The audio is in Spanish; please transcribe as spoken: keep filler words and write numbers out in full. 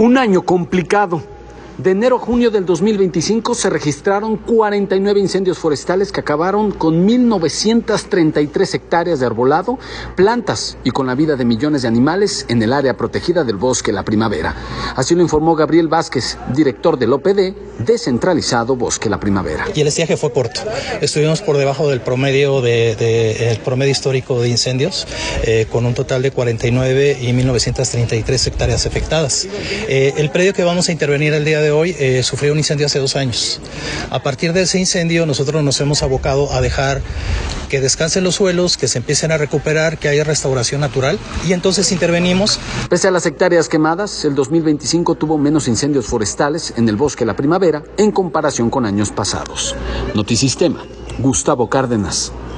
Un año complicado. De enero a junio del dos mil veinticinco se registraron cuarenta y nueve incendios forestales que acabaron con mil novecientas treinta y tres hectáreas de arbolado, plantas y con la vida de millones de animales en el área protegida del Bosque La Primavera. Así lo informó Gabriel Vázquez, director del O P D descentralizado Bosque La Primavera. Y el estiaje fue corto. Estuvimos por debajo del promedio de, de el promedio histórico de incendios, eh, con un total de cuarenta y nueve y mil novecientas treinta y tres hectáreas afectadas. Eh, el predio que vamos a intervenir el día de hoy eh, sufrió un incendio hace dos años. A partir de ese incendio nosotros nos hemos abocado a dejar que descansen los suelos, que se empiecen a recuperar, que haya restauración natural, y entonces intervenimos. Pese a las hectáreas quemadas, el dos mil veinticinco tuvo menos incendios forestales en el Bosque La Primavera en comparación con años pasados. Notisistema, Gustavo Cárdenas.